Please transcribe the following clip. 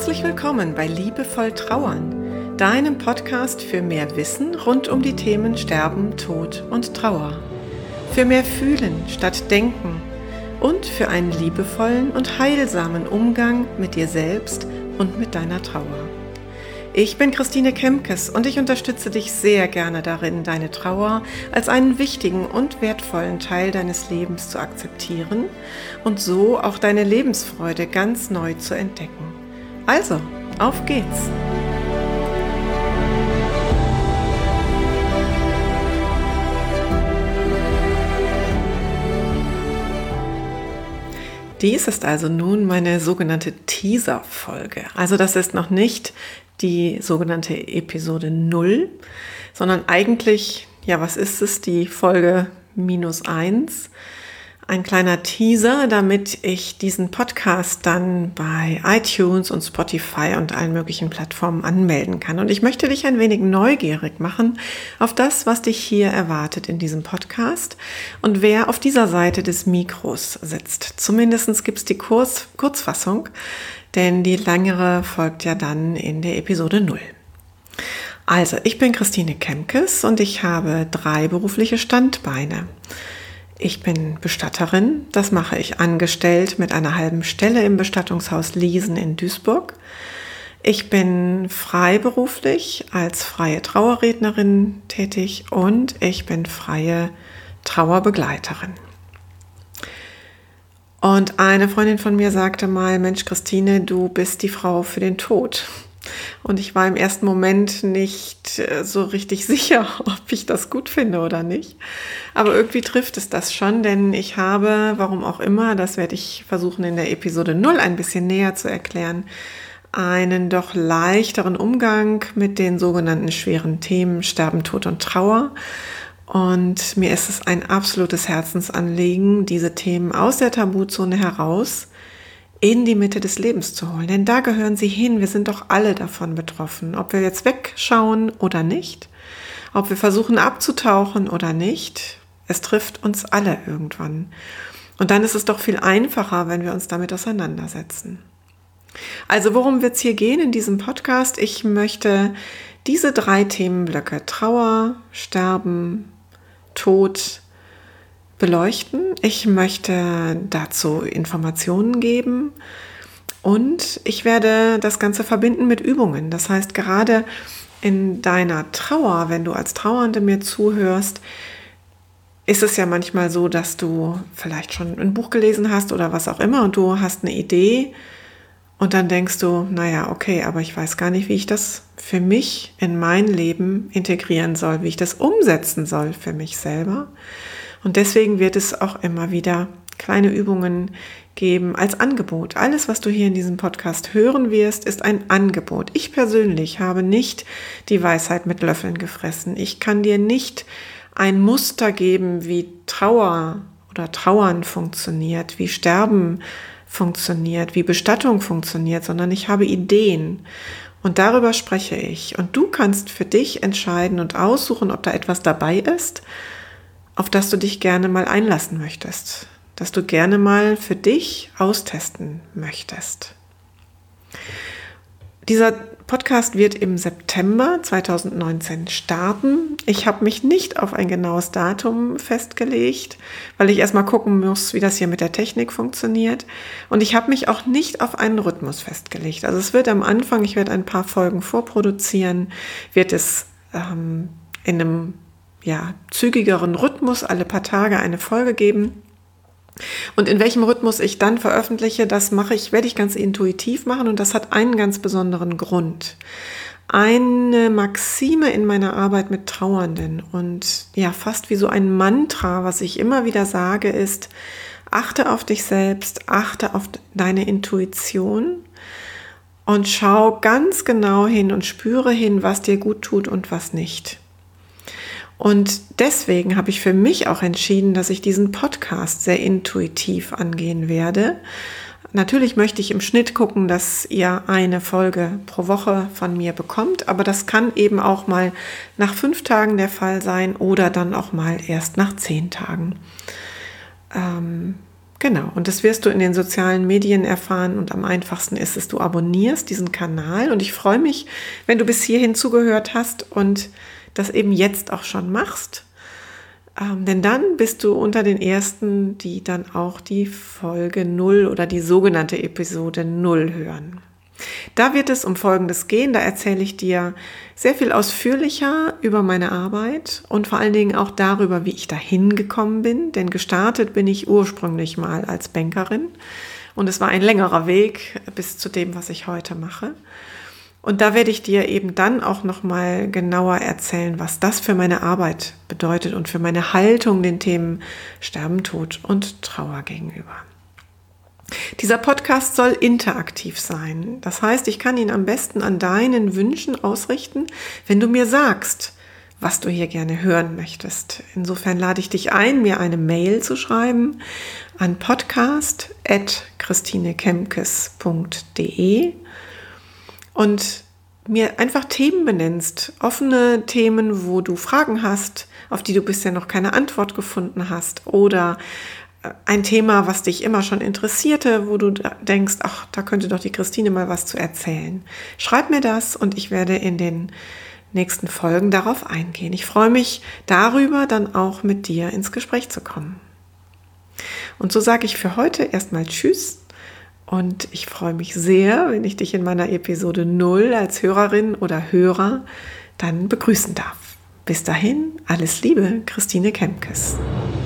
Herzlich willkommen bei Liebevoll Trauern, deinem Podcast für mehr Wissen rund um die Themen Sterben, Tod und Trauer. Für mehr Fühlen statt Denken und für einen liebevollen und heilsamen Umgang mit dir selbst und mit deiner Trauer. Ich bin Christine Kemkes und ich unterstütze dich sehr gerne darin, deine Trauer als einen wichtigen und wertvollen Teil deines Lebens zu akzeptieren und so auch deine Lebensfreude ganz neu zu entdecken. Also, auf geht's! Dies ist also nun meine sogenannte Teaser-Folge. Also das ist noch nicht die sogenannte Episode 0, sondern eigentlich, ja, was ist es, die Folge -1. Ein kleiner Teaser, damit ich diesen Podcast dann bei iTunes und Spotify und allen möglichen Plattformen anmelden kann. Und ich möchte dich ein wenig neugierig machen auf das, was dich hier erwartet in diesem Podcast und wer auf dieser Seite des Mikros sitzt. Zumindest gibt es die Kurzfassung, denn die längere folgt ja dann in der Episode 0. Also, ich bin Christine Kemkes und ich habe 3 berufliche Standbeine. Ich bin Bestatterin, das mache ich angestellt mit einer halben Stelle im Bestattungshaus Liesen in Duisburg. Ich bin freiberuflich als freie Trauerrednerin tätig und ich bin freie Trauerbegleiterin. Und eine Freundin von mir sagte mal, Mensch Christine, du bist die Frau für den Tod. Und ich war im ersten Moment nicht so richtig sicher, ob ich das gut finde oder nicht. Aber irgendwie trifft es das schon, denn ich habe, warum auch immer, das werde ich versuchen in der Episode 0 ein bisschen näher zu erklären, einen doch leichteren Umgang mit den sogenannten schweren Themen Sterben, Tod und Trauer. Und mir ist es ein absolutes Herzensanliegen, diese Themen aus der Tabuzone heraus in die Mitte des Lebens zu holen. Denn da gehören sie hin. Wir sind doch alle davon betroffen. Ob wir jetzt wegschauen oder nicht, ob wir versuchen abzutauchen oder nicht, es trifft uns alle irgendwann. Und dann ist es doch viel einfacher, wenn wir uns damit auseinandersetzen. Also worum wird es hier gehen in diesem Podcast? Ich möchte diese 3 Themenblöcke Trauer, Sterben, Tod beleuchten. Ich möchte dazu Informationen geben und ich werde das Ganze verbinden mit Übungen. Das heißt, gerade in deiner Trauer, wenn du als Trauernde mir zuhörst, ist es ja manchmal so, dass du vielleicht schon ein Buch gelesen hast oder was auch immer und du hast eine Idee und dann denkst du, naja, okay, aber ich weiß gar nicht, wie ich das für mich in mein Leben integrieren soll, wie ich das umsetzen soll für mich selber. Und deswegen wird es auch immer wieder kleine Übungen geben als Angebot. Alles, was du hier in diesem Podcast hören wirst, ist ein Angebot. Ich persönlich habe nicht die Weisheit mit Löffeln gefressen. Ich kann dir nicht ein Muster geben, wie Trauer oder Trauern funktioniert, wie Sterben funktioniert, wie Bestattung funktioniert, sondern ich habe Ideen. Und darüber spreche ich. Und du kannst für dich entscheiden und aussuchen, ob da etwas dabei ist, auf das du dich gerne mal einlassen möchtest, dass du gerne mal für dich austesten möchtest. Dieser Podcast wird im September 2019 starten. Ich habe mich nicht auf ein genaues Datum festgelegt, weil ich erstmal gucken muss, wie das hier mit der Technik funktioniert. Und ich habe mich auch nicht auf einen Rhythmus festgelegt. Also es wird am Anfang, ich werde ein paar Folgen vorproduzieren, wird es in einem zügigeren Rhythmus alle paar Tage eine Folge geben. Und in welchem Rhythmus ich dann veröffentliche, werde ich ganz intuitiv machen und das hat einen ganz besonderen Grund. Eine Maxime in meiner Arbeit mit Trauernden und ja, fast wie so ein Mantra, was ich immer wieder sage, ist: Achte auf dich selbst, achte auf deine Intuition und schau ganz genau hin und spüre hin, was dir gut tut und was nicht. Und deswegen habe ich für mich auch entschieden, dass ich diesen Podcast sehr intuitiv angehen werde. Natürlich möchte ich im Schnitt gucken, dass ihr eine Folge pro Woche von mir bekommt, aber das kann eben auch mal nach 5 Tagen der Fall sein oder dann auch mal erst nach 10 Tagen. Genau, und das wirst du in den sozialen Medien erfahren und am einfachsten ist es, du abonnierst diesen Kanal und ich freue mich, wenn du bis hierhin zugehört hast und das eben jetzt auch schon machst, denn dann bist du unter den Ersten, die dann auch die Folge 0 oder die sogenannte Episode 0 hören. Da wird es um Folgendes gehen, da erzähle ich dir sehr viel ausführlicher über meine Arbeit und vor allen Dingen auch darüber, wie ich dahin gekommen bin, denn gestartet bin ich ursprünglich mal als Bankerin und es war ein längerer Weg bis zu dem, was ich heute mache. Und da werde ich dir eben dann auch nochmal genauer erzählen, was das für meine Arbeit bedeutet und für meine Haltung den Themen Sterben, Tod und Trauer gegenüber. Dieser Podcast soll interaktiv sein. Das heißt, ich kann ihn am besten an deinen Wünschen ausrichten, wenn du mir sagst, was du hier gerne hören möchtest. Insofern lade ich dich ein, mir eine Mail zu schreiben an podcast@christinekemkes.de und mir einfach Themen benennst, offene Themen, wo du Fragen hast, auf die du bisher noch keine Antwort gefunden hast oder ein Thema, was dich immer schon interessierte, wo du denkst, ach, da könnte doch die Christine mal was zu erzählen. Schreib mir das und ich werde in den nächsten Folgen darauf eingehen. Ich freue mich darüber, dann auch mit dir ins Gespräch zu kommen. Und so sage ich für heute erstmal Tschüss. Und ich freue mich sehr, wenn ich dich in meiner Episode 0 als Hörerin oder Hörer dann begrüßen darf. Bis dahin, alles Liebe, Christine Kemkes.